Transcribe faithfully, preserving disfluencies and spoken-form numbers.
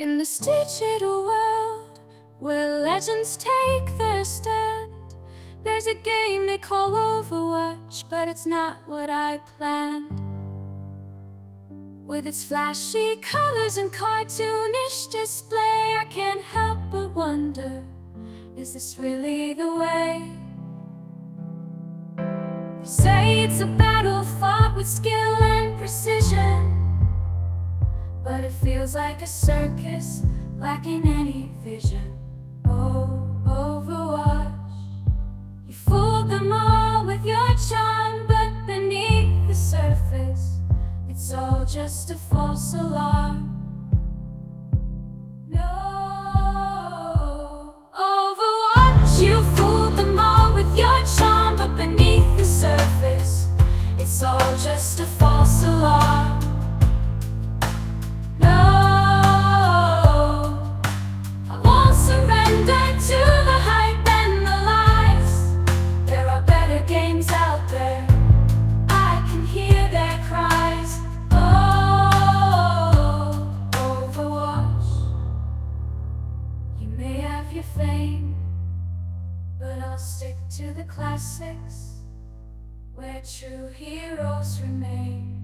In this digital world, where legends take their stand, there's a game they call Overwatch, but it's not what I planned. With its flashy colors and cartoonish display, I can't help but wonder, is this really the way? They say it's a battle fought with skill and precision, but it feels like a circus, lacking any vision. Oh, Overwatch, you fooled them all with your charm, but beneath the surface, it's all just a false alarm. No, Overwatch, you fooled them all with your charm, but beneath the surface, it's all just a false alarm. Your fame, but I'll stick to the classics, where true heroes remain.